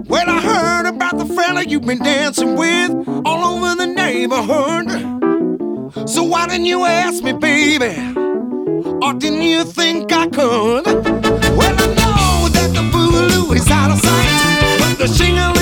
Well, I heard about the fella you've been dancing with all over the neighborhood. So why didn't you ask me, baby? Or didn't you think I could? Well, I know that the boogaloo is out of sight, but the shingle